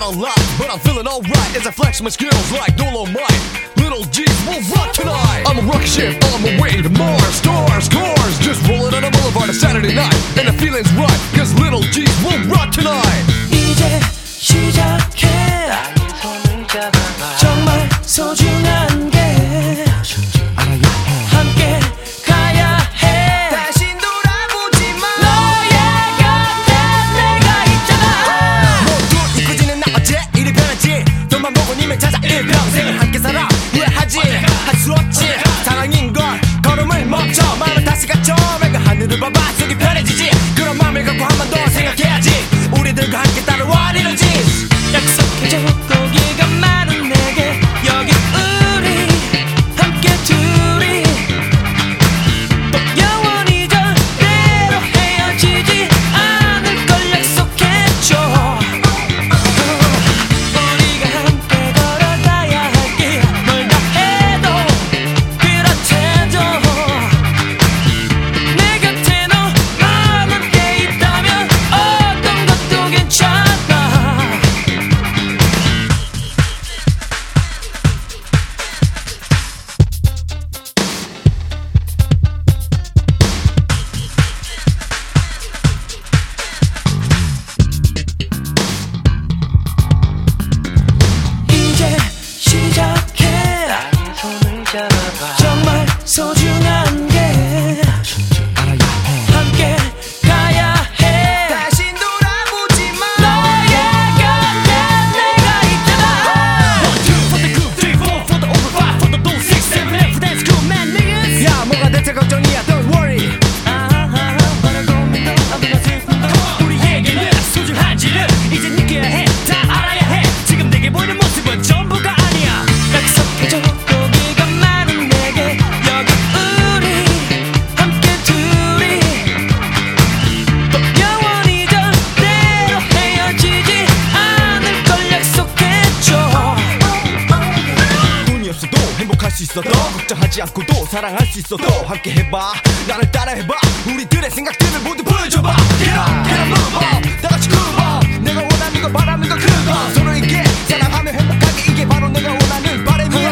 a lot, but I'm feeling alright as I flex my skills like Dolomite. Little G's will rock tonight. I'm a rocket ship on my way to Mars. Stars, cars, just rolling on a boulevard on Saturday night. And the feeling's right, cause little G's will rock tonight. 이제 시작해. 나의 손을 잡아봐. 정말 소중한 게 함께 가야 해. 다시 돌아보지 마. 너의 곁에 내가 있잖아. 모두 이끄지는 나 어째 이리 변했지. 너만 보고 님을 찾아 일평생을 함께 살아. 후회하지 할 수 없지. 사랑인걸 걸음을 멈춰. 마음을 다시 갖춰. 맑은 하늘을 봐봐 속이 편해지지. 그런 마음을 갖고 한 번 더 생각해야지. 우리들과 함께 따라와 little G's. 약속해줘 고기가 많은 내게 여기 우리 함께 둘이 꼭 영원히 절대로 헤어지지 않을 걸 약속해줘. 우리가 함께 걸어가야 할 길 멀다 해도 그렇대도 내 곁에 너만 함께 있다면 어떤 것도 괜찮아. 이제 시작해. 나의 손을 잡아봐. 정말 소중한 게 함께 가야 해. 다시 돌아보지 마. 너의 곁에 내가 있잖아. 1, 2 for the good, 3, 4 for the over 5 for the those 6, 7, 8 for that's cool man niggas. 야 뭐가 대체 걱정이야 don't worry. 바랄 고민도 아무나 슬픔도 우리에게는 소중한지를 이제 느껴야 해. 다 알아야 해. 지금 내게 보이는 모습은 전부가 아니야. 약속해줘 고기가 많은 내게 여기 우리 함께 둘이 꼭 영원히 절대로 헤어지지 않을 걸 약속해줘. 돈이 없어도 행복할 수 있어도 걱정하지 않고도 사랑할 수 있어도 함께 해봐. 나를 따라해봐. 우리들의 생각들을 모두 보여줘봐. Get up, get up, move up. 다 같이 groove up. 내가 원하는 거 바라는 거 그거. 서로에게 사랑하며 행복하게 이게 바로 내가 원하는 바람이야.